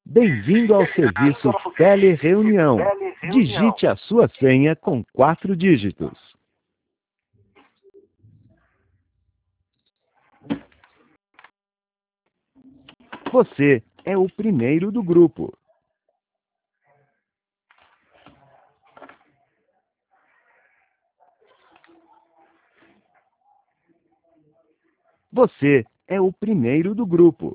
Bem-vindo ao serviço Telereunião. Digite a sua senha com 4 dígitos. Você é o primeiro do grupo. Você é o primeiro do grupo.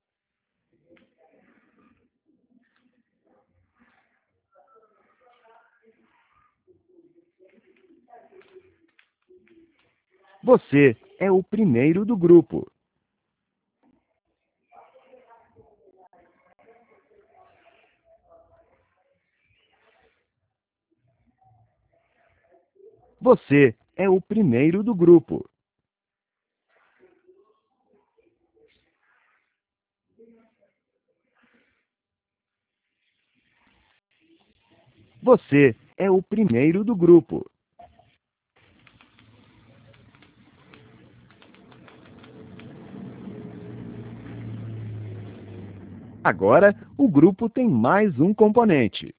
Você é o primeiro do grupo. Você é o primeiro do grupo. Você é o primeiro do grupo. Agora, o grupo tem mais um componente.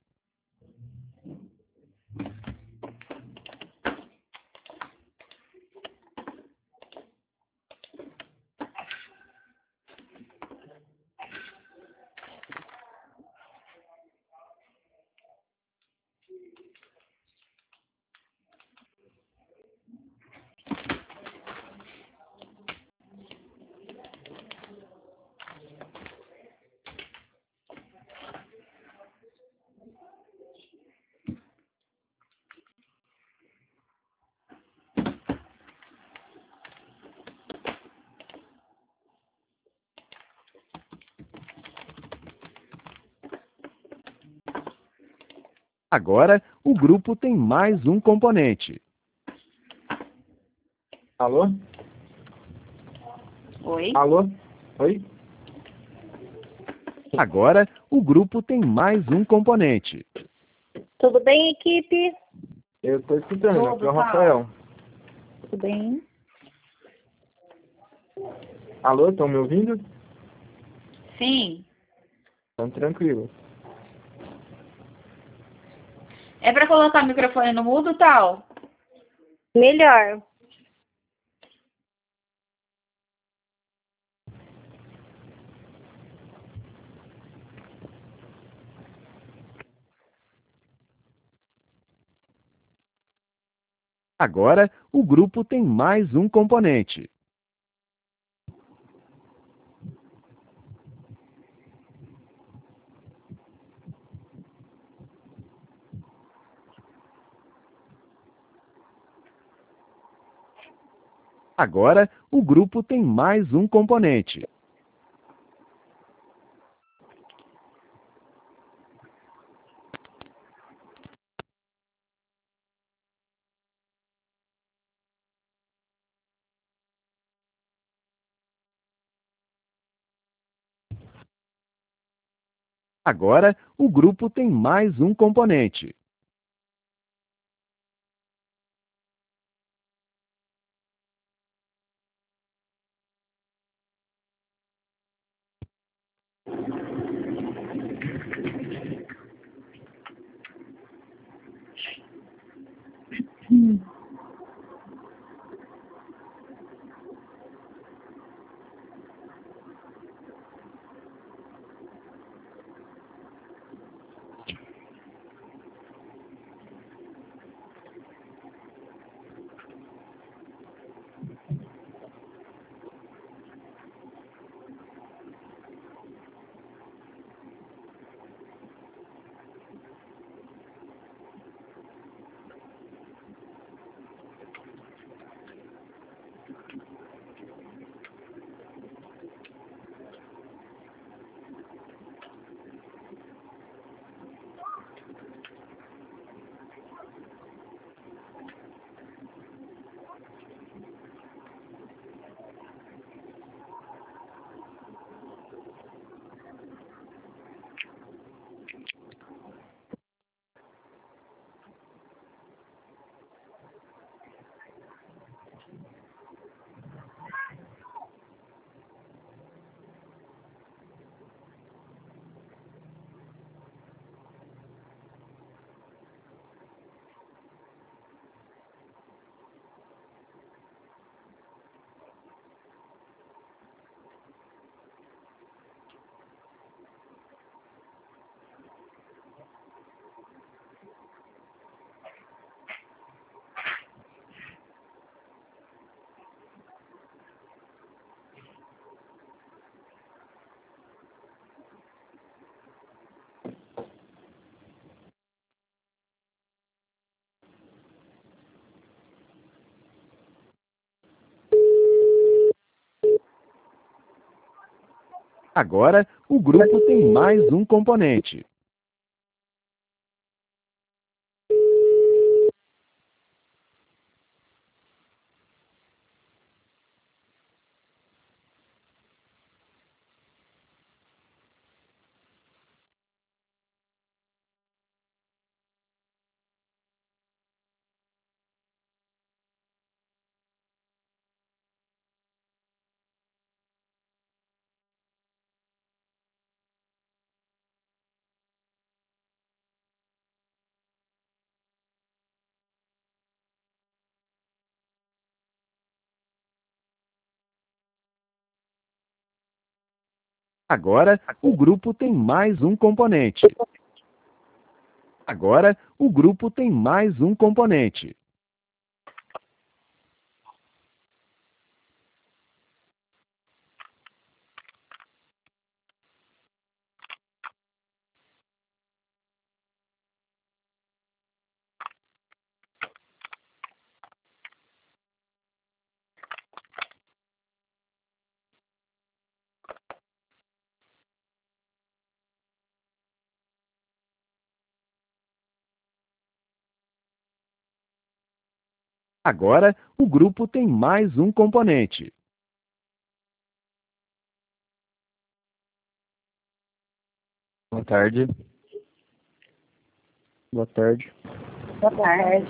Agora, o grupo tem mais um componente. Alô? Oi? Alô? Oi? Agora, o grupo tem mais um componente. Tudo bem, equipe? Eu tô escutando, Tudo, aqui é o Paulo. Rafael. Tudo bem? Alô, estão me ouvindo? Sim. Estão tranquilos. É para colocar o microfone no mudo, tal? Melhor. Agora, o grupo tem mais um componente. Agora, o grupo tem mais um componente. Agora, o grupo tem mais um componente. Agora, o grupo tem mais um componente. Agora, o grupo tem mais um componente. Agora, o grupo tem mais um componente. Agora, o grupo tem mais um componente. Boa tarde. Boa tarde. Boa tarde.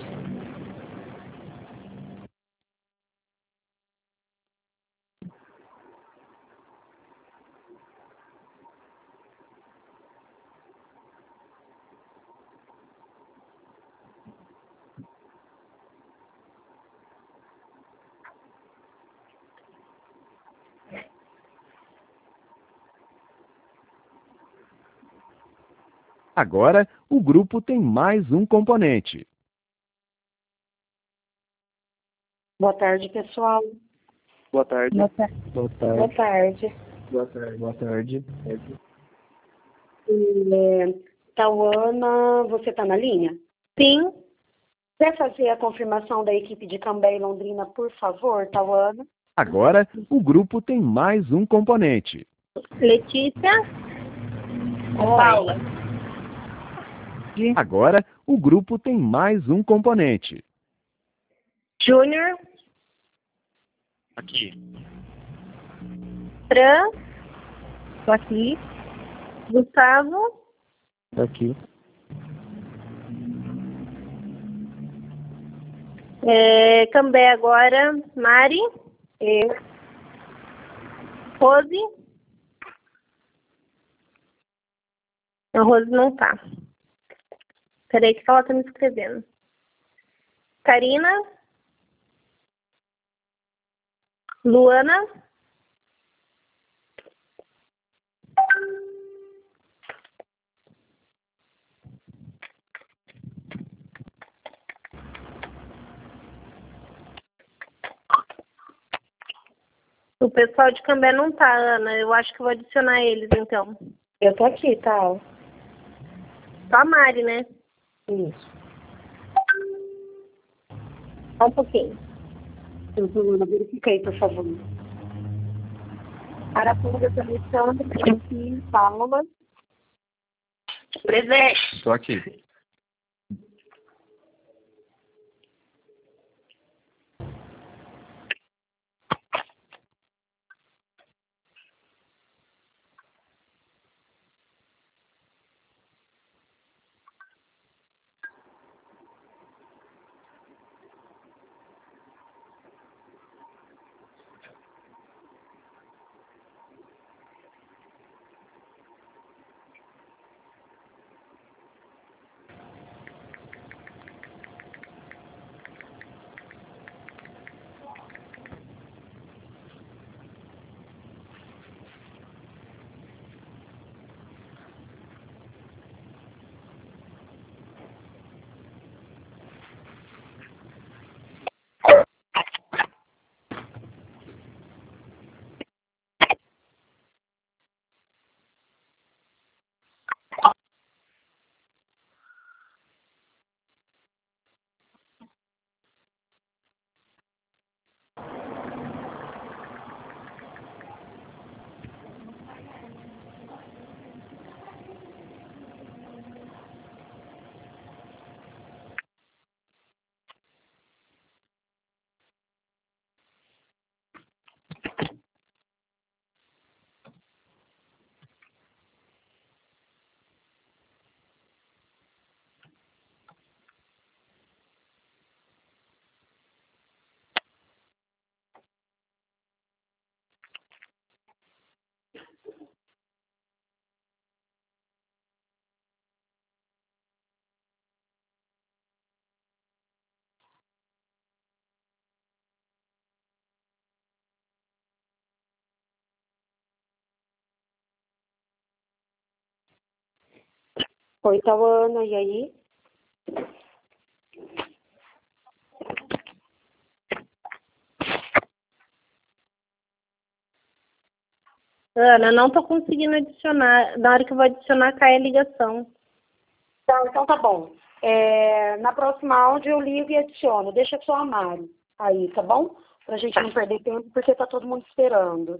Agora, o grupo tem mais um componente. Boa tarde, pessoal. Boa tarde. Boa tarde. Boa Boa tarde. tarde. Boa tarde. Boa tarde. Tauana, você está na linha? Sim. Quer fazer a confirmação da equipe de Cambé e Londrina, por favor, Tauana? Agora, o grupo tem mais um componente. Letícia? Paula. Agora, o grupo tem mais um componente. Júnior? Aqui. Fran? Estou aqui. Gustavo? Aqui. Cambé agora. Mari? Eu. Rose? A Rose não tá. Peraí que ela tá me escrevendo. Karina? Luana? O pessoal de Cambé não tá, Ana. Eu acho que vou adicionar eles, então. Eu tô aqui, tá? Só a Mari, né? Isso. Só um pouquinho. Verifica aí, por favor. Arapuca, Alexandre, aqui, Paula. Presente. Estou aqui. Oi, Tauana, e aí? Ana, não tô conseguindo adicionar. Na hora que eu vou adicionar, cai a ligação. Tá, então tá bom. Na próxima áudio eu ligo e adiciono. Deixa só a Mari aí, tá bom? Pra gente não perder tempo, porque tá todo mundo esperando.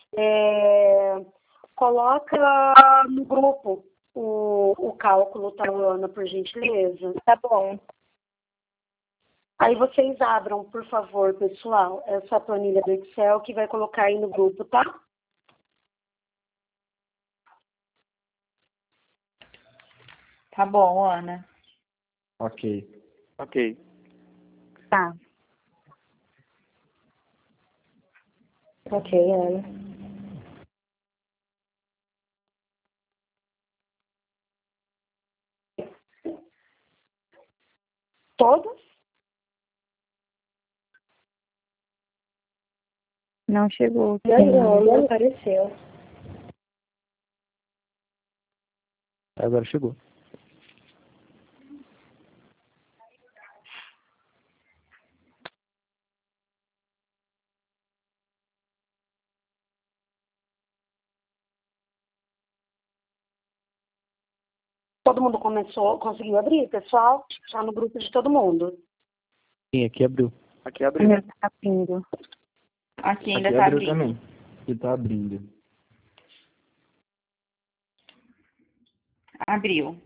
Coloca no grupo o cálculo, tá, Ana, por gentileza? Tá bom. Aí vocês abram, por favor, pessoal, essa planilha do Excel que vai colocar aí no grupo, tá? Tá bom, Ana. Ok. Ok. Tá. Ok, Ana. Todos? Não chegou. Não apareceu. Agora chegou. Todo mundo conseguiu abrir, pessoal? Já no grupo de todo mundo. Sim, aqui abriu. Aqui abriu. Meu tá abrindo. Aqui ainda Aqui tá abriu abrindo. também. Aqui tá abrindo. Abriu.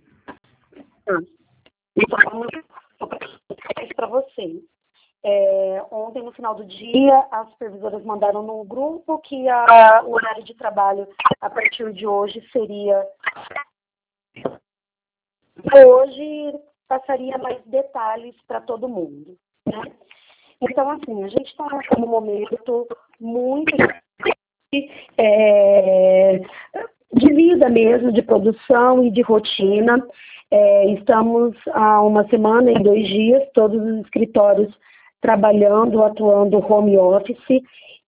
Então, para vocês. Ontem, no final do dia, as supervisoras mandaram no grupo que o horário de trabalho a partir de hoje seria... Hoje passaria mais detalhes para todo mundo, né? Então, assim, a gente está num momento muito de vida mesmo, de produção e de rotina. Estamos há uma semana e 2 dias, todos os escritórios trabalhando, atuando home office,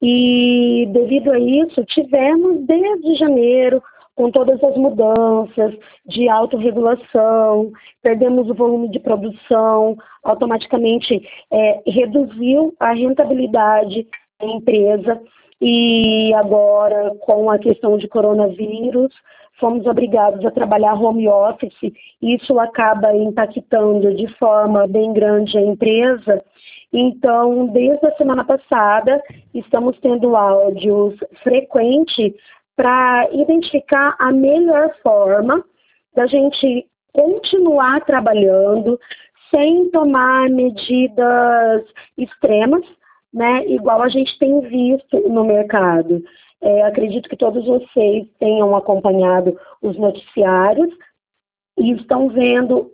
e devido a isso tivemos desde janeiro, com todas as mudanças de autorregulação, perdemos o volume de produção, automaticamente reduziu a rentabilidade da empresa, e agora, com a questão de coronavírus, fomos obrigados a trabalhar home office. Isso acaba impactando de forma bem grande a empresa. Então, desde a semana passada, estamos tendo áudios frequentes para identificar a melhor forma da gente continuar trabalhando sem tomar medidas extremas, né, igual a gente tem visto no mercado. Acredito que todos vocês tenham acompanhado os noticiários e estão vendo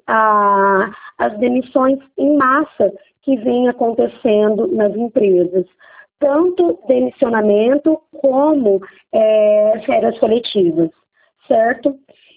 as demissões em massa que vem acontecendo nas empresas. Tanto demissionamento como férias coletivas, certo?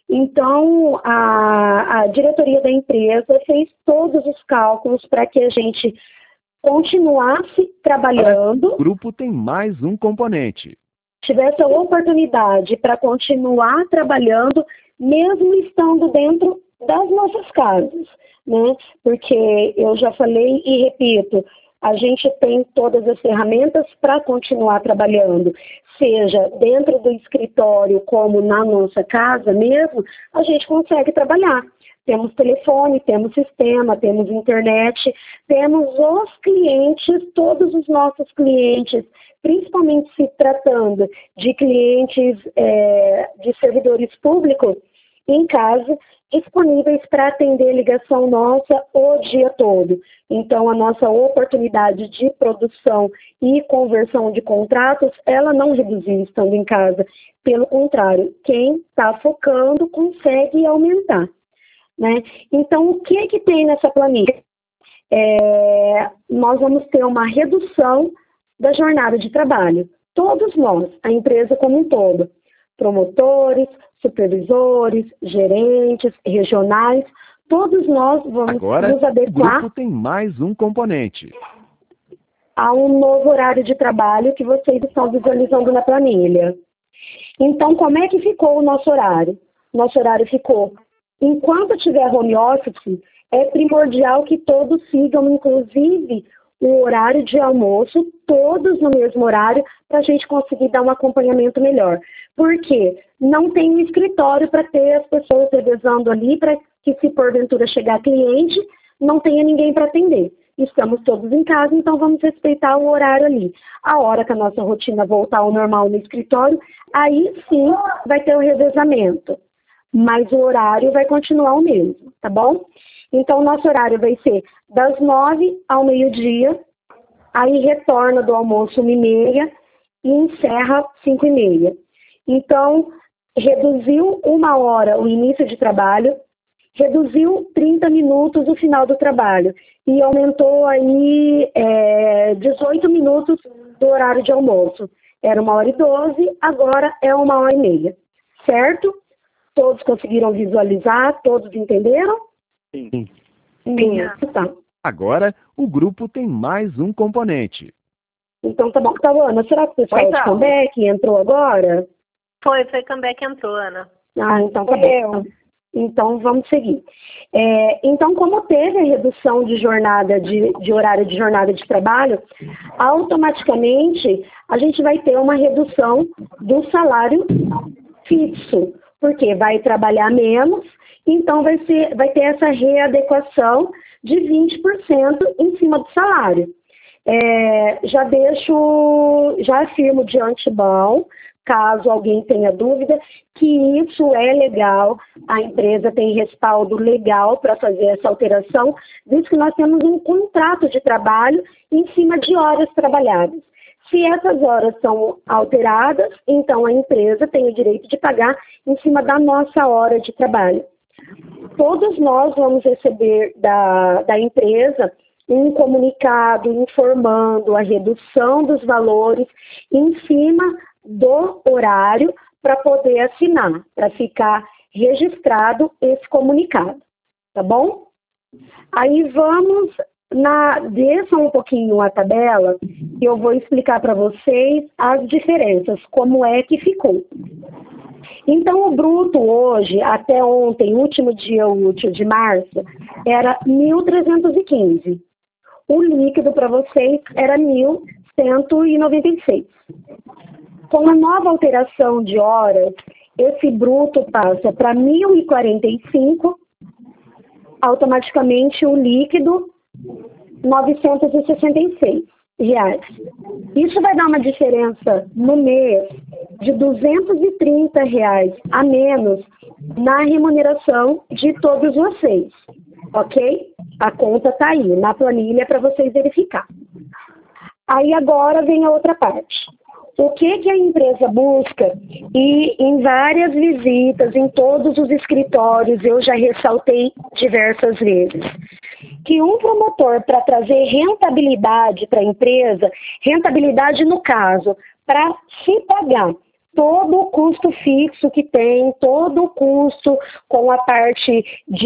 Então, a diretoria da empresa fez todos os cálculos para que a gente continuasse trabalhando. O grupo tem mais um componente. Tivesse a oportunidade para continuar trabalhando, mesmo estando dentro das nossas casas, né? Porque eu já falei e repito, a gente tem todas as ferramentas para continuar trabalhando, seja dentro do escritório como na nossa casa mesmo, a gente consegue trabalhar. Temos telefone, temos sistema, temos internet, temos os clientes, todos os nossos clientes, principalmente se tratando de clientes de servidores públicos, em casa, disponíveis para atender ligação nossa o dia todo. Então, a nossa oportunidade de produção e conversão de contratos, ela não reduziu estando em casa. Pelo contrário, quem está focando consegue aumentar, né? Então, o que é que tem nessa planilha? Nós vamos ter uma redução da jornada de trabalho. Todos nós, a empresa como um todo, promotores, supervisores, gerentes, regionais, todos nós vamos Agora, nos o adequar grupo tem mais um componente. a um novo horário de trabalho que vocês estão visualizando na planilha. Então, como é que ficou o nosso horário? Nosso horário ficou enquanto tiver home office, é primordial que todos sigam, inclusive, o horário de almoço, todos no mesmo horário, para a gente conseguir dar um acompanhamento melhor. Por quê? Não tem um escritório para ter as pessoas revezando ali, para que, se porventura chegar cliente, não tenha ninguém para atender. Estamos todos em casa, então vamos respeitar o horário ali. A hora que a nossa rotina voltar ao normal no escritório, aí sim vai ter o revezamento. Mas o horário vai continuar o mesmo, tá bom? Então, o nosso horário vai ser das 9 ao meio-dia, aí retorna do almoço 1h30 e encerra 5h30. Então, reduziu 1 hora o início de trabalho, reduziu 30 minutos o final do trabalho e aumentou aí 18 minutos do horário de almoço. Era 1h12, agora é 1h30, certo? Todos conseguiram visualizar? Todos entenderam? Sim. Tá. Agora, o grupo tem mais um componente. Então tá bom. Ana, será que o pessoal de comeback entrou agora? Foi comeback que entrou, Ana. Ah, então tá bom. Então vamos seguir. Então, como teve a redução de jornada de horário de jornada de trabalho, automaticamente a gente vai ter uma redução do salário fixo, porque vai trabalhar menos, então vai ter essa readequação de 20% em cima do salário. Já afirmo de antemão, caso alguém tenha dúvida, que isso é legal, a empresa tem respaldo legal para fazer essa alteração, visto que nós temos um contrato de trabalho em cima de horas trabalhadas. Se essas horas são alteradas, então a empresa tem o direito de pagar em cima da nossa hora de trabalho. Todos nós vamos receber da empresa um comunicado informando a redução dos valores em cima do horário para poder assinar, para ficar registrado esse comunicado, tá bom? Aí vamos, desça um pouquinho a tabela e eu vou explicar para vocês as diferenças, como é que ficou. Então, o bruto hoje, até ontem, último dia útil de março, era 1.315. O líquido para vocês era 1.196. Com a nova alteração de horas, esse bruto passa para 1.045, automaticamente o líquido, R$966. Isso vai dar uma diferença no mês de R$230 a menos na remuneração de todos vocês, ok? A conta está aí, na planilha para vocês verificar. Aí agora vem a outra parte. O que a empresa busca? E em várias visitas, em todos os escritórios, eu já ressaltei diversas vezes, que um promotor, para trazer rentabilidade para a empresa, rentabilidade no caso, para se pagar todo o custo fixo que tem, todo o custo com a parte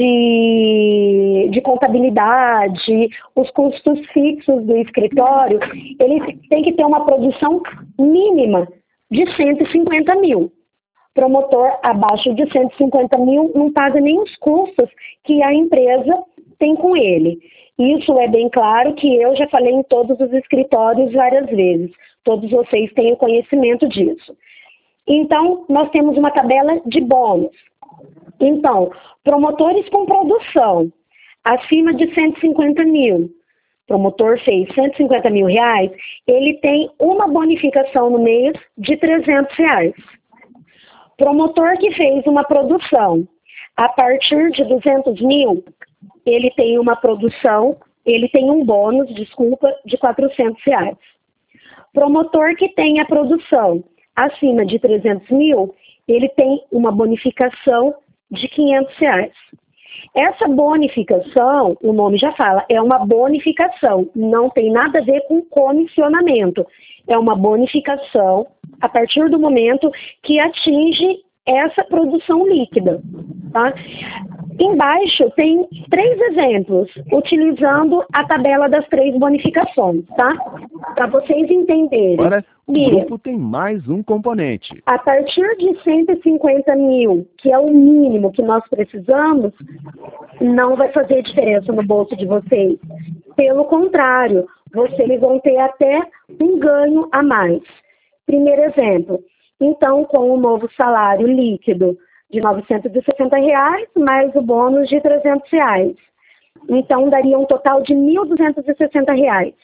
de contabilidade, os custos fixos do escritório, ele tem que ter uma produção mínima de 150 mil. Promotor abaixo de 150 mil não paga nem os custos que a empresa tem com ele. Isso é bem claro que eu já falei em todos os escritórios várias vezes. Todos vocês têm conhecimento disso. Então, nós temos uma tabela de bônus. Então, promotores com produção acima de 150 mil, promotor fez 150 mil reais, ele tem uma bonificação no mês de R$300. Promotor que fez uma produção a partir de 200 mil, ele tem uma produção, ele tem um bônus, de R$400. Promotor que tem a produção acima de 300 mil, ele tem uma bonificação de R$500. Essa bonificação, o nome já fala, é uma bonificação, não tem nada a ver com comissionamento. É uma bonificação a partir do momento que atinge essa produção líquida. Tá? Embaixo tem 3 exemplos, utilizando a tabela das 3 bonificações, tá? Para vocês entenderem. Agora, o Que grupo tem mais um componente. a partir de 150 mil, que é o mínimo que nós precisamos, não vai fazer diferença no bolso de vocês. Pelo contrário, vocês vão ter até um ganho a mais. Primeiro exemplo, então, com o novo salário líquido de R$ 960, mais o bônus de R$ 300. Então, daria um total de R$ 1.260, R$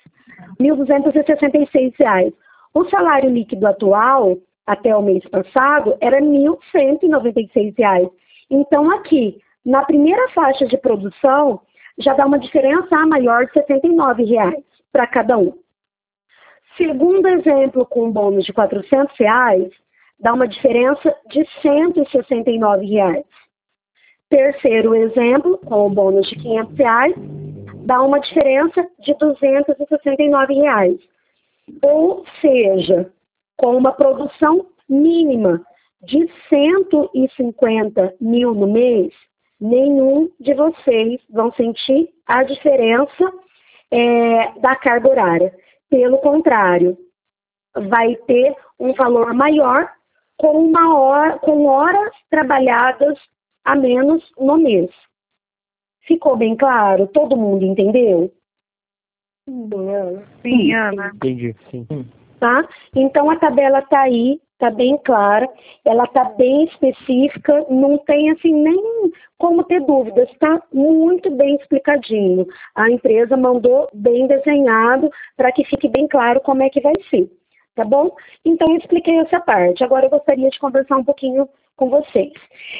1.266. O salário líquido atual, até o mês passado, era R$ 1.196. Então, aqui, na primeira faixa de produção, já dá uma diferença maior de R$ 79 para cada um. Segundo exemplo, com um bônus de R$ 400, dá uma diferença de R$ 169. Terceiro exemplo, com o bônus de R$ 500, dá uma diferença de R$ 269. Ou seja, com uma produção mínima de 150 mil no mês, nenhum de vocês vão sentir a diferença da carga horária. Pelo contrário, vai ter um valor maior com horas trabalhadas a menos no mês. Ficou bem claro? Todo mundo entendeu? Sim, Ana. Entendi, sim. Tá? Então a tabela está aí, está bem clara, ela está bem específica, não tem assim nem como ter dúvidas, está muito bem explicadinho. A empresa mandou bem desenhado para que fique bem claro como é que vai ser, tá bom? Então eu expliquei essa parte. Agora eu gostaria de conversar um pouquinho com vocês.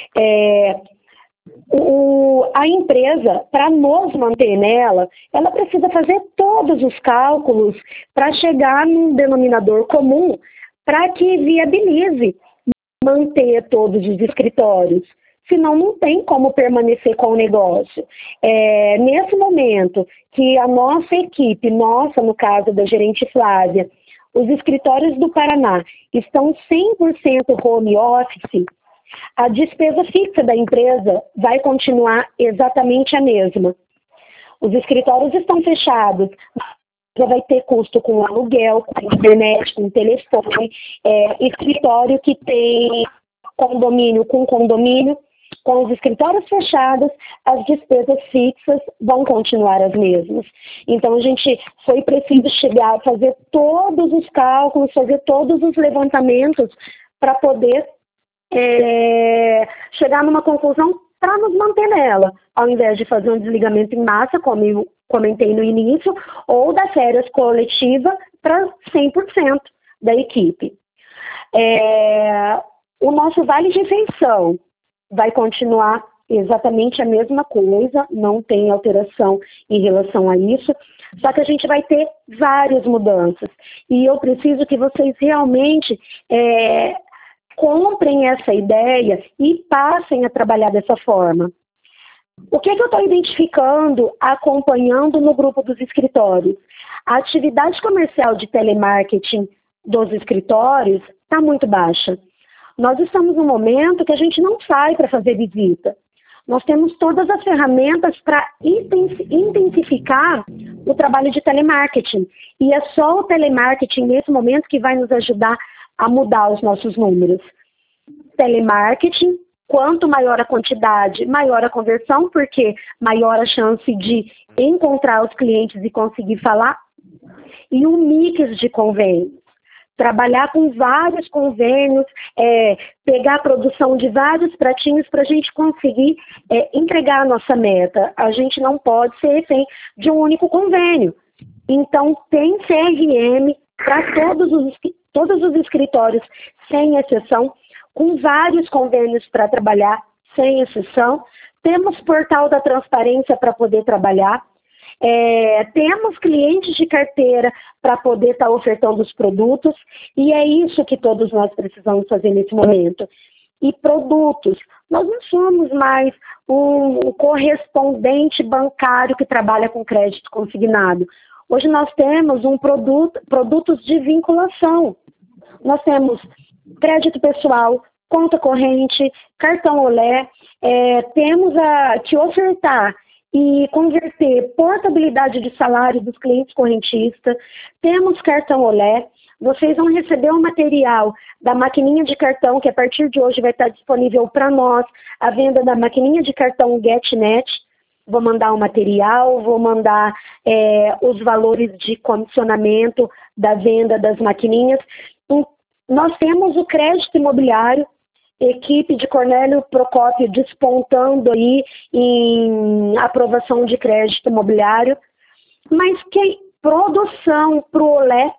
A empresa, para nos manter nela, ela precisa fazer todos os cálculos para chegar num denominador comum para que viabilize manter todos os escritórios. Senão não tem como permanecer com o negócio. Nesse momento que a nossa equipe, no caso da gerente Flávia, os escritórios do Paraná estão 100% home office, a despesa fixa da empresa vai continuar exatamente a mesma. Os escritórios estão fechados, já vai ter custo com aluguel, com internet, com telefone, escritório que tem condomínio com condomínio. Com os escritórios fechados, as despesas fixas vão continuar as mesmas. Então, foi preciso chegar a fazer todos os cálculos, fazer todos os levantamentos para poder chegar numa conclusão para nos manter nela, ao invés de fazer um desligamento em massa, como eu comentei no início, ou da férias coletiva para 100% da equipe. O nosso vale de refeição vai continuar exatamente a mesma coisa, não tem alteração em relação a isso, só que a gente vai ter várias mudanças. E eu preciso que vocês realmente comprem essa ideia e passem a trabalhar dessa forma. O que eu estou identificando, acompanhando no grupo dos escritórios? A atividade comercial de telemarketing dos escritórios está muito baixa. Nós estamos num momento que a gente não sai para fazer visita. Nós temos todas as ferramentas para intensificar o trabalho de telemarketing. E é só o telemarketing nesse momento que vai nos ajudar a mudar os nossos números. Telemarketing, quanto maior a quantidade, maior a conversão, porque maior a chance de encontrar os clientes e conseguir falar. E um mix de convênios. Trabalhar com vários convênios, pegar a produção de vários pratinhos para a gente conseguir entregar a nossa meta. A gente não pode ser refém de um único convênio. Então, tem CRM para todos os escritórios, sem exceção, com vários convênios para trabalhar, sem exceção. Temos portal da transparência para poder trabalhar. Temos clientes de carteira para poder estar ofertando os produtos, e é isso que todos nós precisamos fazer nesse momento. E produtos, nós não somos mais um correspondente bancário que trabalha com crédito consignado. Hoje nós temos produtos de vinculação. Nós temos crédito pessoal, conta corrente, cartão Olé. Temos a te ofertar e converter portabilidade de salário dos clientes correntistas. Temos cartão Olé. Vocês vão receber o material da maquininha de cartão, que a partir de hoje vai estar disponível para nós, a venda da maquininha de cartão GetNet. Vou mandar o material, vou mandar os valores de comissionamento da venda das maquininhas. Nós temos o crédito imobiliário, equipe de Cornélio Procópio despontando aí em aprovação de crédito imobiliário, mas que produção para o Olé,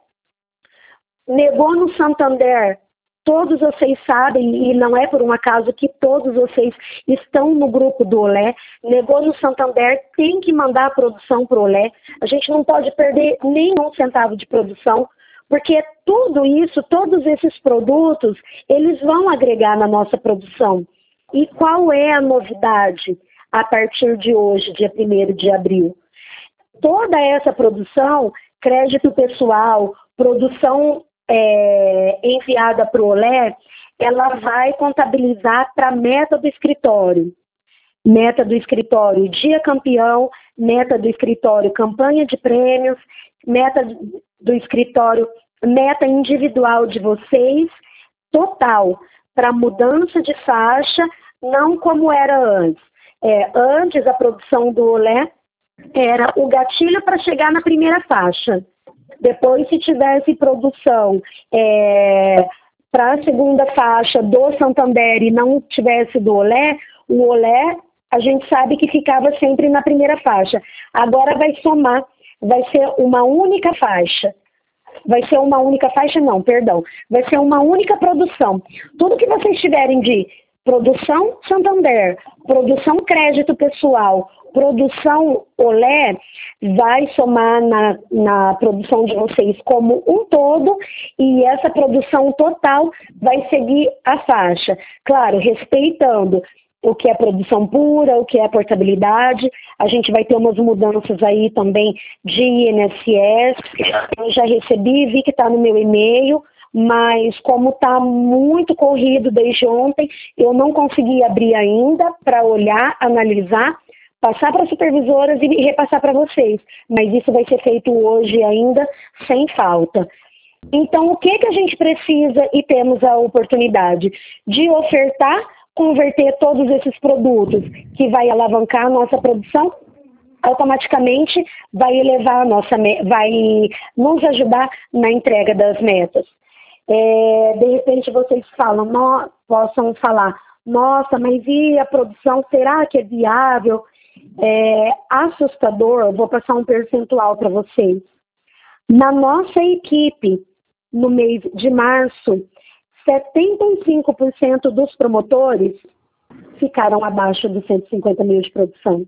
negou no Santander, todos vocês sabem, e não é por um acaso que todos vocês estão no grupo do Olé, negou no Santander, tem que mandar a produção para o Olé, a gente não pode perder nem um centavo de produção, porque tudo isso, todos esses produtos, eles vão agregar na nossa produção. E qual é a novidade a partir de hoje, dia 1º de abril? Toda essa produção, crédito pessoal, produção enviada para o Olé, ela vai contabilizar para a meta do escritório. Meta do escritório dia campeão, meta do escritório campanha de prêmios, meta do escritório, meta individual de vocês, total, para mudança de faixa, não como era antes. Antes a produção do Olé era o gatilho para chegar na primeira faixa. Depois, se tivesse produção para a segunda faixa do Santander e não tivesse do Olé, o Olé, a gente sabe que ficava sempre na primeira faixa. Agora vai somar, vai ser uma única faixa. Vai ser uma única faixa, não, perdão. Vai ser uma única produção. Tudo que vocês tiverem de produção Santander, produção crédito pessoal, produção Olé, vai somar na produção de vocês como um todo, e essa produção total vai seguir a faixa. Claro, respeitando o que é produção pura, o que é portabilidade. A gente vai ter umas mudanças aí também de INSS. Eu já recebi, vi que está no meu e-mail, mas como está muito corrido desde ontem, eu não consegui abrir ainda para olhar, analisar, passar para as supervisoras e repassar para vocês. Mas isso vai ser feito hoje ainda, sem falta. Então, o que a gente precisa e temos a oportunidade de ofertar, converter todos esses produtos que vai alavancar a nossa produção, automaticamente vai elevar a nossa, vai nos ajudar na entrega das metas. De repente vocês possam falar, nossa, mas e a produção, será que é viável? Assustador, eu vou passar um percentual para vocês. Na nossa equipe, no mês de março, 75% dos promotores ficaram abaixo dos 150 mil de produção.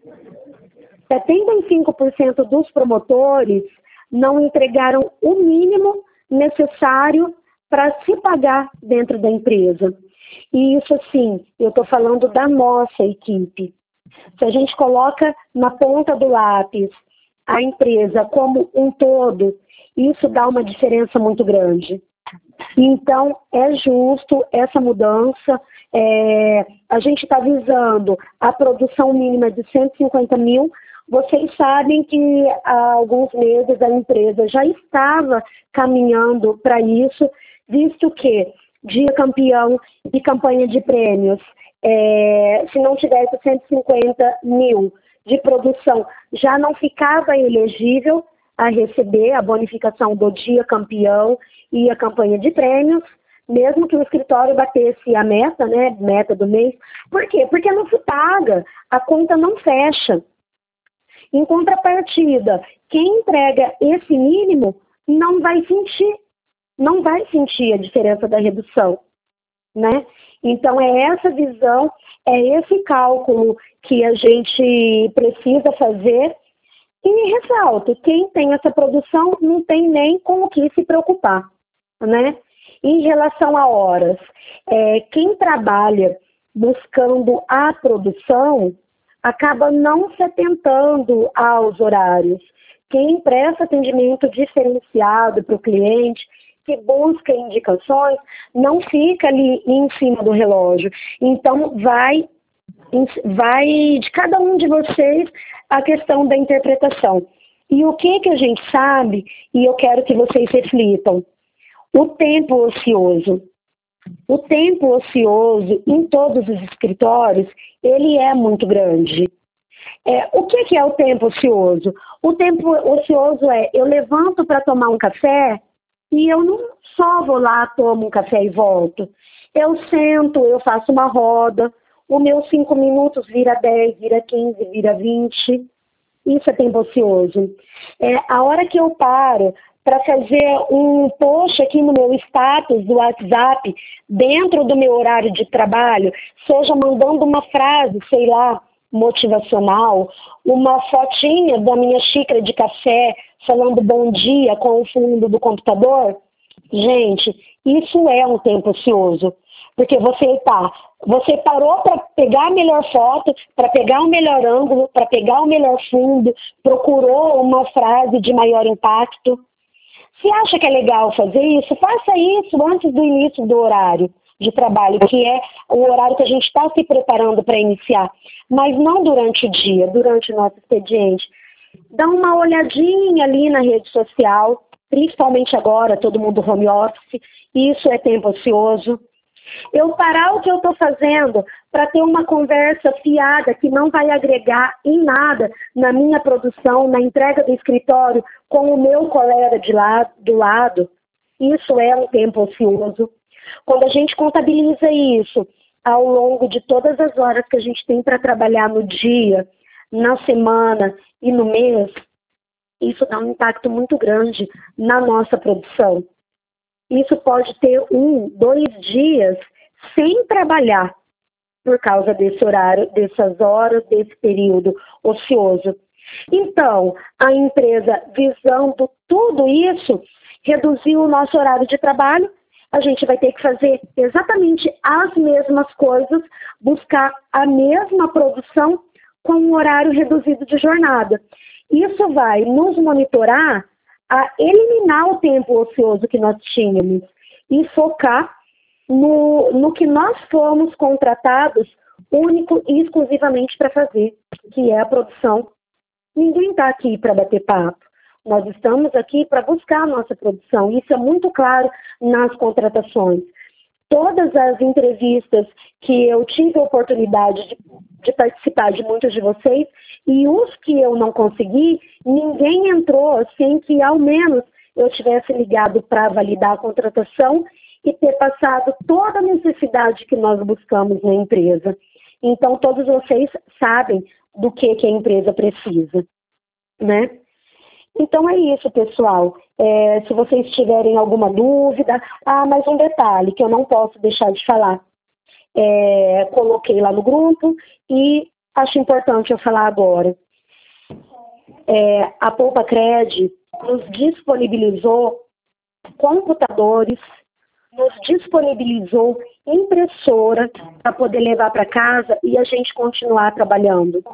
75% dos promotores não entregaram o mínimo necessário para se pagar dentro da empresa. E isso, assim, eu estou falando da nossa equipe. Se a gente coloca na ponta do lápis a empresa como um todo, isso dá uma diferença muito grande. Então, é justo essa mudança. A gente está visando a produção mínima de 150 mil. Vocês sabem que há alguns meses a empresa já estava caminhando para isso, visto que dia campeão e campanha de prêmios, se não tivesse 150 mil de produção, já não ficava elegível a receber a bonificação do dia campeão e a campanha de prêmios, mesmo que o escritório batesse a meta, né, meta do mês. Por quê? Porque não se paga, a conta não fecha. Em contrapartida, quem entrega esse mínimo não vai sentir a diferença da redução, né? Então, é essa visão, é esse cálculo que a gente precisa fazer. E ressalto, quem tem essa produção não tem nem com o que se preocupar, né? Em relação a horas, quem trabalha buscando a produção acaba não se atentando aos horários. Quem presta atendimento diferenciado para o cliente, que busca indicações não fica ali em cima do relógio. Então, vai de cada um de vocês a questão da interpretação. E o que a gente sabe, e eu quero que vocês reflitam, o tempo ocioso. O tempo ocioso em todos os escritórios, ele é muito grande. O que é o tempo ocioso? O tempo ocioso eu levanto para tomar um café e eu não só vou lá, tomo um café e volto. Eu sento, eu faço uma roda, os meus 5 minutos vira 10, vira 15, vira 20. Isso é tempo ocioso. A hora que eu paro para fazer um post aqui no meu status do WhatsApp, dentro do meu horário de trabalho, seja mandando uma frase, sei lá, motivacional, uma fotinha da minha xícara de café, falando bom dia com o fundo do computador, gente, isso é um tempo ocioso. Porque você parou para pegar a melhor foto, para pegar o melhor ângulo, para pegar o melhor fundo, procurou uma frase de maior impacto. Se acha que é legal fazer isso, faça isso antes do início do horário de trabalho, que é o horário que a gente está se preparando para iniciar, mas não durante o dia, durante o nosso expediente. Dá uma olhadinha ali na rede social, principalmente agora, todo mundo home office, isso é tempo ocioso. Eu parar o que eu estou fazendo para ter uma conversa fiada que não vai agregar em nada na minha produção, na entrega do escritório com o meu colega do lado, isso é um tempo ocioso. Quando a gente contabiliza isso ao longo de todas as horas que a gente tem para trabalhar no dia, na semana e no mês, isso dá um impacto muito grande na nossa produção. Isso pode ter 1, 2 dias sem trabalhar por causa desse horário, dessas horas, desse período ocioso. Então, a empresa, visando tudo isso, reduziu o nosso horário de trabalho, a gente vai ter que fazer exatamente as mesmas coisas, buscar a mesma produção com um horário reduzido de jornada. Isso vai nos monitorar a eliminar o tempo ocioso que nós tínhamos e focar no que nós fomos contratados único e exclusivamente para fazer, que é a produção. Ninguém está aqui para bater papo. Nós estamos aqui para buscar a nossa produção. Isso é muito claro nas contratações. Todas as entrevistas que eu tive a oportunidade de participar de muitos de vocês, e os que eu não consegui, ninguém entrou sem que ao menos eu tivesse ligado para validar a contratação e ter passado toda a necessidade que nós buscamos na empresa. Então, todos vocês sabem do que a empresa precisa, né? Então é isso, pessoal. Se vocês tiverem alguma dúvida, mais um detalhe que eu não posso deixar de falar. Coloquei lá no grupo e acho importante eu falar agora. A Poupacred nos disponibilizou computadores, nos disponibilizou impressora para poder levar para casa e a gente continuar trabalhando.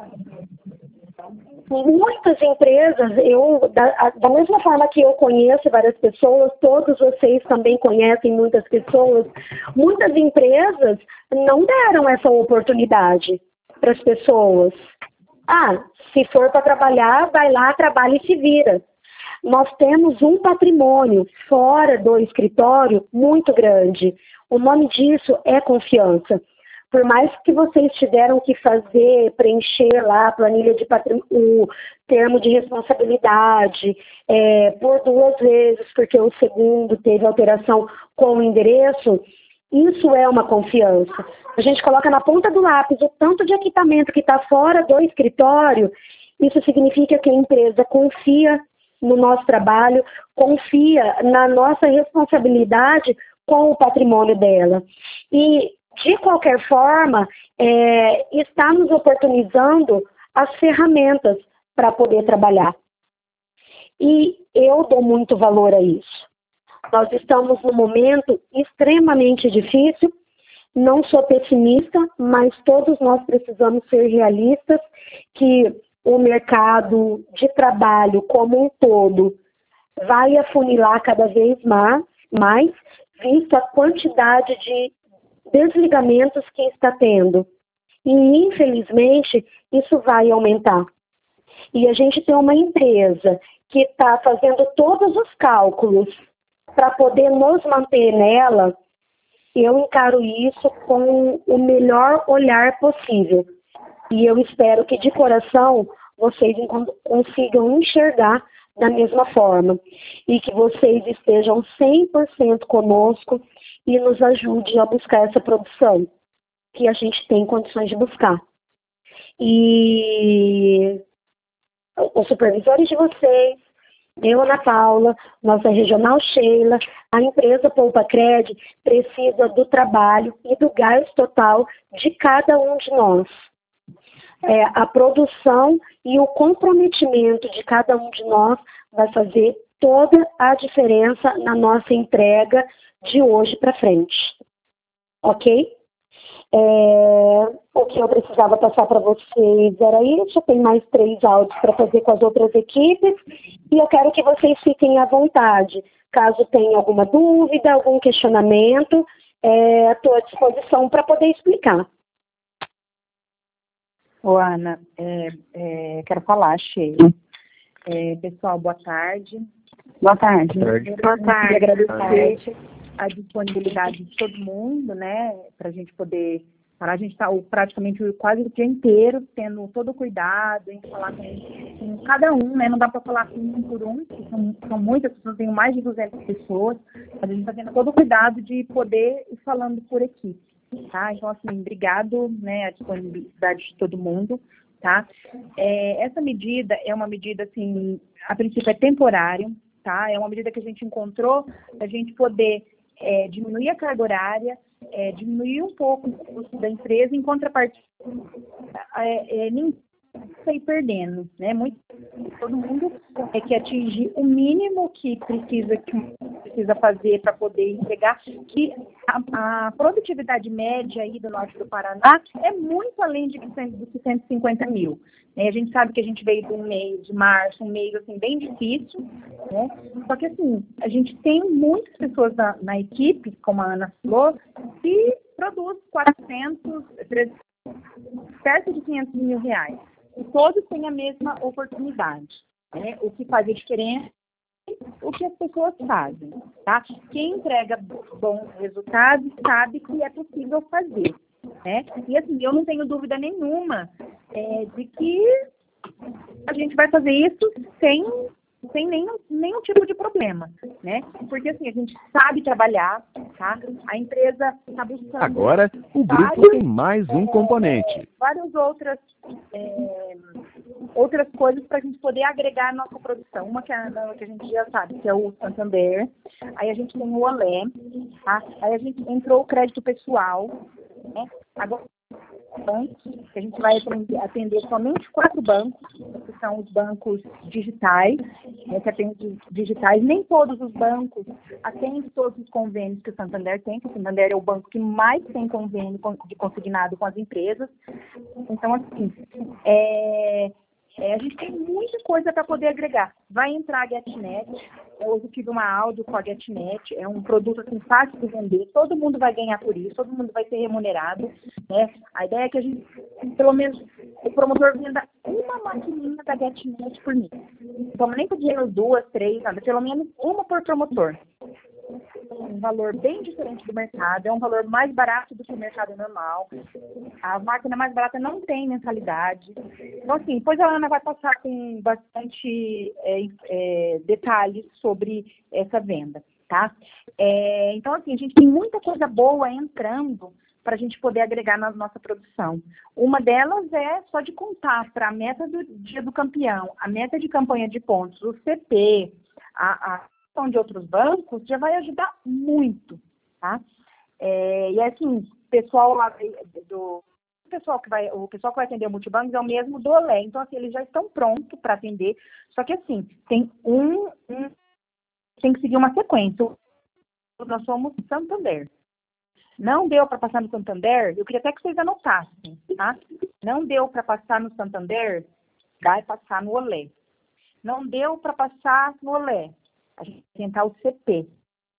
Muitas empresas, da mesma forma que eu conheço várias pessoas, todos vocês também conhecem muitas pessoas, muitas empresas não deram essa oportunidade para as pessoas. Se for para trabalhar, vai lá, trabalha e se vira. Nós temos um patrimônio fora do escritório muito grande. O nome disso é confiança. Por mais que vocês tiveram que preencher lá a planilha de o termo de responsabilidade por 2 vezes, porque o segundo teve alteração com o endereço, isso é uma confiança. A gente coloca na ponta do lápis o tanto de equipamento que está fora do escritório, isso significa que a empresa confia no nosso trabalho, confia na nossa responsabilidade com o patrimônio dela. E de qualquer forma, está nos oportunizando as ferramentas para poder trabalhar. E eu dou muito valor a isso. Nós estamos num momento extremamente difícil, não sou pessimista, mas todos nós precisamos ser realistas que o mercado de trabalho como um todo vai afunilar cada vez mais mais, visto a quantidade de desligamentos que está tendo. E, infelizmente, isso vai aumentar. E a gente tem uma empresa que está fazendo todos os cálculos para poder nos manter nela. Eu encaro isso com o melhor olhar possível. E eu espero que, de coração, vocês consigam enxergar da mesma forma. E que vocês estejam 100% conosco e nos ajudem a buscar essa produção que a gente tem condições de buscar. E os supervisores de vocês, eu, Ana Paula, nossa regional Sheila, a empresa Poupa Cred precisa do trabalho e do gás total de cada um de nós. A produção e o comprometimento de cada um de nós vai fazer toda a diferença na nossa entrega de hoje para frente. Ok? O que eu precisava passar para vocês era isso. Tem mais 3 áudios para fazer com as outras equipes e eu quero que vocês fiquem à vontade. Caso tenha alguma dúvida, algum questionamento, estou à disposição para poder explicar. Ô, Ana, quero falar, Sheila. Pessoal, boa tarde. Boa tarde. Boa tarde. Queria agradecer a disponibilidade de todo mundo, né, para a gente poder falar. A gente está praticamente quase o dia inteiro tendo todo o cuidado em falar com cada um, né, não dá para falar um por um, são muitas pessoas, tem mais de 200 pessoas, a gente está tendo todo o cuidado de poder ir falando por equipe, tá? Então, assim, obrigado, né, a disponibilidade de todo mundo, tá? Essa medida é uma medida, assim, a princípio é temporária, tá? É uma medida que a gente encontrou para a gente poder diminuir a carga horária, diminuir um pouco o custo da empresa, em contrapartida, ninguém sair perdendo, né? Todo mundo quer atingir o mínimo que precisa fazer para poder entregar, que a produtividade média aí do norte do Paraná é muito além de 150 mil. A gente sabe que a gente veio de um mês de março, um mês assim, bem difícil, né? Só que assim, a gente tem muitas pessoas na equipe, como a Ana falou, que produz 400, 300, perto de 500 mil reais. E todos têm a mesma oportunidade, né? O que faz a diferença é o que as pessoas fazem, tá? Quem entrega bons resultados sabe que é possível fazer, né? E assim, eu não tenho dúvida nenhuma de que a gente vai fazer isso sem nenhum tipo de problema, né? Porque assim, a gente sabe trabalhar, tá? A empresa está buscando... Agora, o grupo tem mais um componente. Várias outras coisas para a gente poder agregar a nossa produção. Uma que a gente já sabe, que é o Santander. Aí a gente tem o Olé, tá? Aí a gente entrou o crédito pessoal, né? Agora, que a gente vai atender somente 4 bancos, que são os bancos digitais, que atendem digitais. Nem todos os bancos atendem todos os convênios que o Santander tem, que o Santander é o banco que mais tem convênio de consignado com as empresas. Então, assim, a gente tem muita coisa para poder agregar. Vai entrar a GetNet, eu tive uma áudio com a GetNet, é um produto assim, fácil de vender, todo mundo vai ganhar por isso, todo mundo vai ser remunerado, né? A ideia é que a gente, pelo menos, o promotor venda uma maquininha da GetNet por mês. Então, nem por dinheiro 2, 3, nada, pelo menos uma por promotor. Um valor bem diferente do mercado, é um valor mais barato do que o mercado normal. A máquina mais barata não tem mensalidade. Então, assim, depois a Ana vai passar com bastante detalhes sobre essa venda, tá? Então, assim, a gente tem muita coisa boa entrando para a gente poder agregar na nossa produção. Uma delas é só de contar para a meta do Dia do Campeão, a meta de campanha de pontos, o CP, a de outros bancos, já vai ajudar muito, tá? E assim, pessoal lá o pessoal que vai atender o multibancos é o mesmo do Olé, então assim, eles já estão prontos para atender, só que assim, tem que seguir uma sequência. Nós somos Santander. Não deu para passar no Santander, eu queria até que vocês anotassem, tá? Não deu para passar no Santander, vai passar no Olé. Não deu para passar no Olé, a gente vai tentar o CP,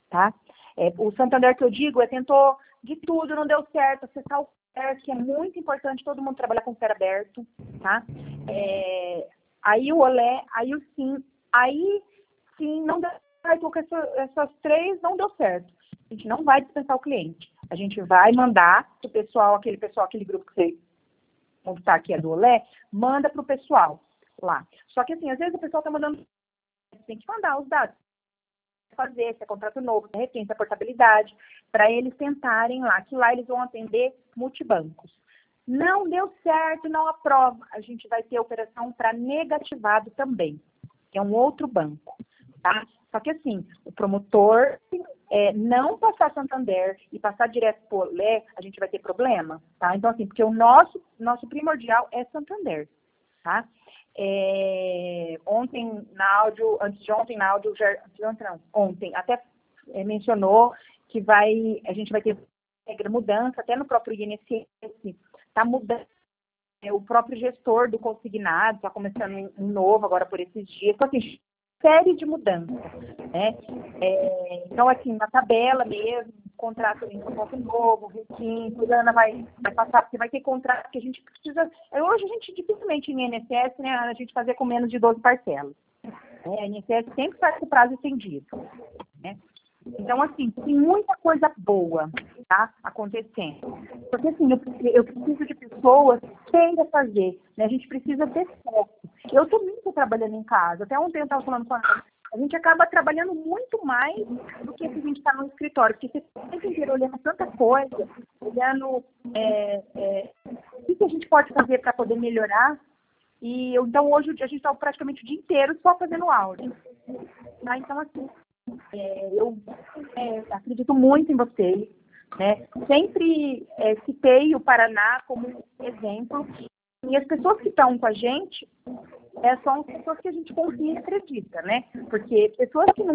tá? O Santander que eu digo tentou de tudo, não deu certo, acessar o CER, que é muito importante todo mundo trabalhar com o CER aberto, tá? Aí o Olé, aí o Sim, aí sim, não deu certo, porque essas três não deu certo. A gente não vai dispensar o cliente. A gente vai mandar pro pessoal, aquele grupo que você montar aqui é do Olé, manda pro pessoal lá. Só que assim, às vezes o pessoal tá mandando, tem que mandar os dados. Fazer, se é contrato novo, se é retenção, se é portabilidade, para eles tentarem lá, que lá eles vão atender multibancos. Não deu certo, não aprova. A gente vai ter operação para negativado também, que é um outro banco, tá? Só que assim, o promotor não passar Santander e passar direto por Olé, a gente vai ter problema, tá? Então assim, porque o nosso primordial é Santander, tá? Ontem na áudio, ontem até mencionou que a gente vai ter mudança, até no próprio INSS, está mudando. O próprio gestor do consignado está começando um novo agora por esses dias. Então, assim, série de mudanças, né? Então, assim, na tabela mesmo, contrato em contrato novo, requinte, a Ana vai passar, porque vai ter contrato que a gente precisa. Hoje a gente dificilmente em INSS, né, a gente fazer com menos de 12 parcelas. A INSS sempre faz o prazo estendido, né? Então, assim, tem muita coisa boa, tá, acontecendo. Porque, assim, eu preciso de pessoas que queiram fazer, né? A gente precisa ter foco. Eu também estou trabalhando em casa. Até ontem eu estava falando com a Ana. A gente acaba trabalhando muito mais do que se a gente está no escritório, porque você está o tempo inteiro olhando tanta coisa, olhando o que a gente pode fazer para poder melhorar. Então, hoje a gente está praticamente o dia inteiro só fazendo áudio. Tá? Então, assim, eu acredito muito em vocês, né? Sempre citei o Paraná como exemplo, e as pessoas que estão com a gente são pessoas que a gente confia e acredita, né? Porque pessoas que não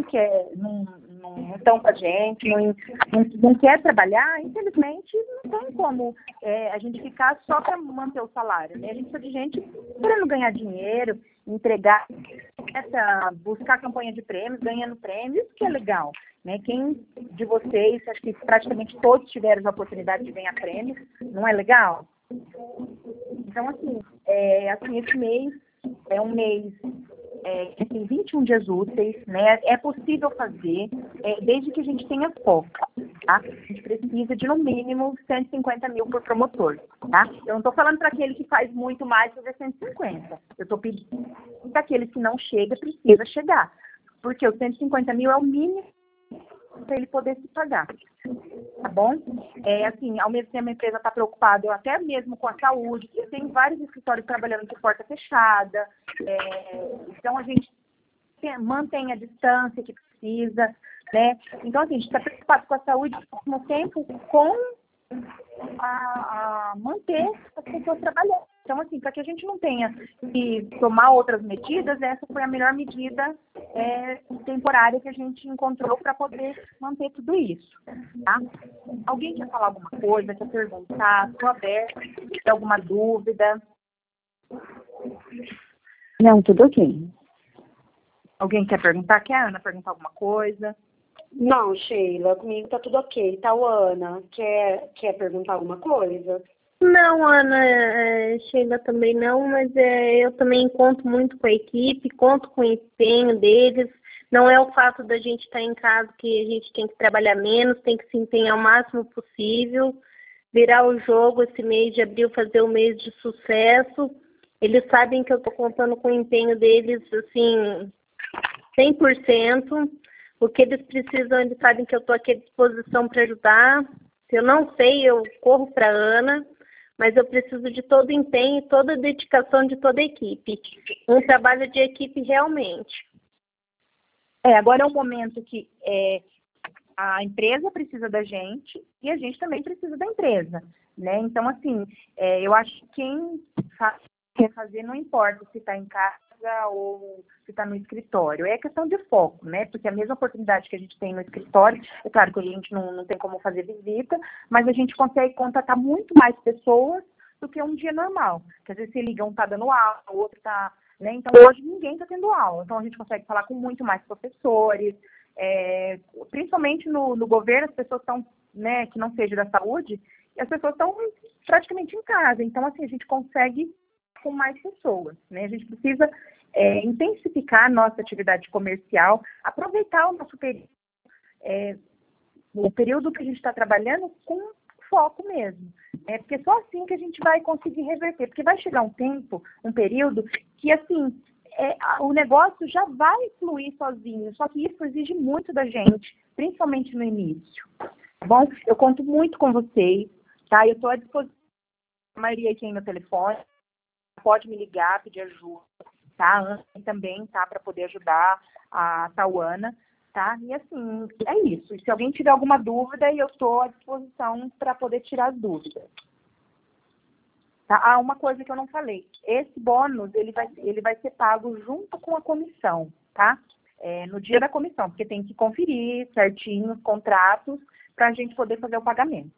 estão com a gente, não quer trabalhar, infelizmente não tem como a gente ficar só para manter o salário, né? A gente precisa de gente querendo ganhar dinheiro, entregar, buscar campanha de prêmios, ganhando prêmios, isso que é legal, né? Quem de vocês, acho que praticamente todos tiveram a oportunidade de ganhar prêmios, não é legal? Então, assim, esse mês é um mês que tem 21 dias úteis, né? É possível fazer, desde que a gente tenha foco, tá? A gente precisa de, no mínimo, 150 mil por promotor, tá? Eu não estou falando para aquele que faz muito mais fazer 150. Eu estou pedindo para aquele que não chega, precisa chegar. Porque os 150 mil é o mínimo para ele poder se pagar, tá bom? Assim, ao mesmo tempo a empresa está preocupada até mesmo com a saúde. Eu tenho vários escritórios trabalhando de porta fechada, então a gente mantém a distância que precisa, né? Então, assim, a gente está preocupado com a saúde ao mesmo tempo com a manter as pessoas trabalhando. Então, assim, para que a gente não tenha que tomar outras medidas, essa foi a melhor medida temporária que a gente encontrou para poder manter tudo isso, tá? Alguém quer falar alguma coisa, quer perguntar? Estou aberta, se tiver alguma dúvida. Não, tudo ok. Alguém quer perguntar? Quer a Ana perguntar alguma coisa? Não, Sheila, comigo tá tudo ok. Tá, Ana, quer perguntar alguma coisa? Não, Ana, Sheila também não, mas eu também conto muito com a equipe, conto com o empenho deles. Não é o fato da gente estar em casa que a gente tem que trabalhar menos, tem que se empenhar o máximo possível, virar o jogo esse mês de abril, fazer um mês de sucesso. Eles sabem que eu estou contando com o empenho deles, assim, 100%. O que eles precisam, eles sabem que eu estou aqui à disposição para ajudar. Se eu não sei, eu corro para a Ana, mas eu preciso de todo o empenho e toda a dedicação de toda a equipe. Um trabalho de equipe realmente. Agora é um momento que a empresa precisa da gente e a gente também precisa da empresa, né? Então, assim, eu acho que quem quer fazer, não importa se está em casa ou se está no escritório. É questão de foco, né? Porque a mesma oportunidade que a gente tem no escritório, é claro que a gente não tem como fazer visita, mas a gente consegue contatar muito mais pessoas do que um dia normal. Porque às vezes você liga, um está dando aula, o outro está... Né? Então, hoje ninguém está tendo aula. Então, a gente consegue falar com muito mais professores, principalmente no governo, as pessoas estão, né, que não seja da saúde, e as pessoas estão praticamente em casa. Então, assim, a gente consegue com mais pessoas, né? A gente precisa intensificar a nossa atividade comercial, aproveitar o nosso período, o período que a gente está trabalhando com foco mesmo. Porque só assim que a gente vai conseguir reverter. Porque vai chegar um período que, assim, o negócio já vai fluir sozinho. Só que isso exige muito da gente, principalmente no início. Tá bom? Eu conto muito com vocês, tá? Eu estou à disposição. A maioria aqui no telefone. Pode me ligar, pedir ajuda, tá? A Ana também, tá? Para poder ajudar a Tauana, tá? E assim, é isso. E se alguém tiver alguma dúvida, eu estou à disposição para poder tirar as dúvidas. Tá? Uma coisa que eu não falei. Esse bônus, ele vai ser pago junto com a comissão, tá? No dia da comissão, porque tem que conferir certinho os contratos para a gente poder fazer o pagamento.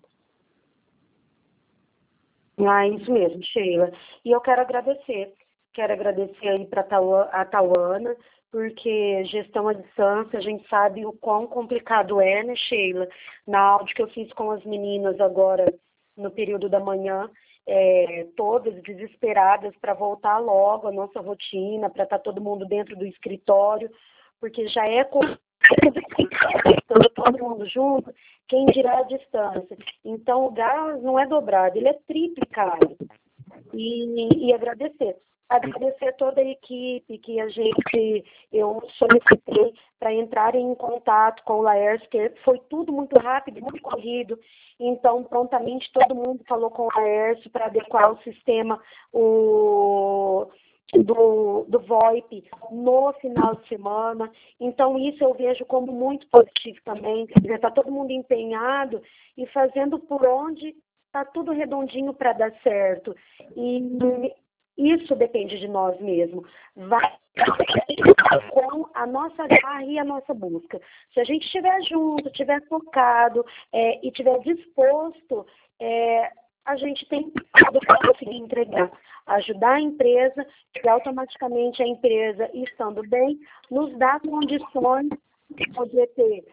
Isso mesmo, Sheila. E eu quero agradecer aí para a Tauana, porque gestão à distância, a gente sabe o quão complicado né, Sheila? Na aula que eu fiz com as meninas agora, no período da manhã, todas desesperadas para voltar logo a nossa rotina, para estar todo mundo dentro do escritório, porque já todo mundo junto, quem dirá a distância. Então, o gás não é dobrado, ele é triplicado. E agradecer toda a equipe que eu solicitei para entrar em contato com o Laércio, que foi tudo muito rápido, muito corrido. Então, prontamente, todo mundo falou com o Laércio para adequar o sistema do VoIP no final de semana. Então, isso eu vejo como muito positivo também. Está todo mundo empenhado e fazendo por onde está tudo redondinho para dar certo. E isso depende de nós mesmos. Vai com a nossa garra e a nossa busca. Se a gente estiver junto, estiver focado e estiver disposto, a gente tem tudo para conseguir entregar. Ajudar a empresa, que automaticamente a empresa, estando bem, nos dá condições de poder ter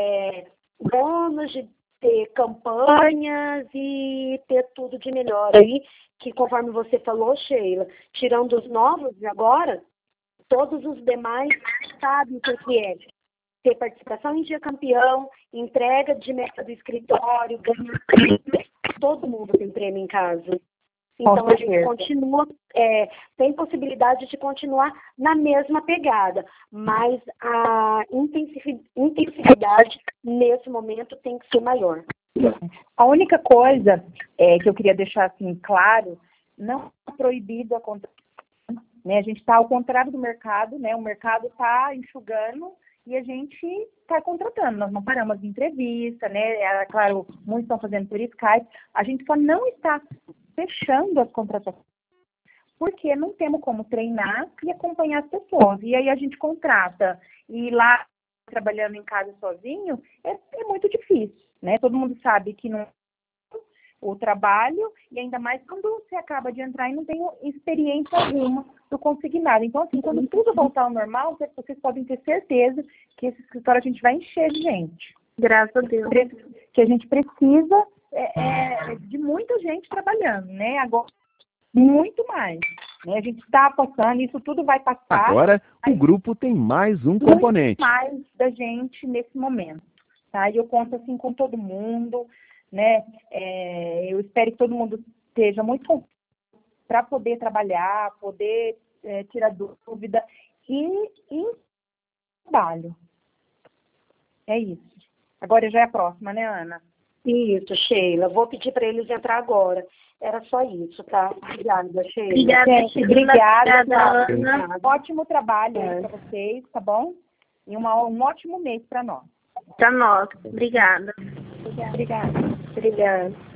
bônus, de ter campanhas e ter tudo de melhor aí, que conforme você falou, Sheila, tirando os novos agora, todos os demais sabem o que é. Ter participação em dia campeão, entrega de meta do escritório, ganhar prêmio, todo mundo tem prêmio em casa. Então a gente continua, tem possibilidade de continuar na mesma pegada, mas a intensividade nesse momento tem que ser maior. A única coisa que eu queria deixar assim claro, não é proibido a contratação, né? A gente está ao contrário do mercado, né? O mercado está enxugando e a gente está contratando. Nós não paramos de entrevista, né? Claro, muitos estão fazendo por Skype. A gente só não está fechando as contratações porque não temos como treinar e acompanhar as pessoas. E aí a gente contrata e lá trabalhando em casa sozinho é muito difícil, né? Todo mundo sabe que não o trabalho, e ainda mais quando você acaba de entrar e não tem experiência alguma do consignado. Então, assim, quando tudo voltar ao normal, vocês podem ter certeza que esse escritório a gente vai encher de gente. Graças a Deus. Que a gente precisa de muita gente trabalhando, né? Agora, muito mais. Né? A gente está passando, isso tudo vai passar. Agora, o grupo tem mais um componente. Mais da gente nesse momento. Tá? E eu conto assim com todo mundo, né? Eu espero que todo mundo esteja muito para poder trabalhar, poder tirar dúvida e trabalho. É isso. Agora já é a próxima, né, Ana? Isso, Sheila. Vou pedir para eles entrar agora. Era só isso, tá? Obrigada, Sheila. Obrigada, Obrigada, Ana. Ótimo trabalho para vocês, tá bom? E um ótimo mês para nós. Para nós. Obrigada. Obrigada. Obrigada.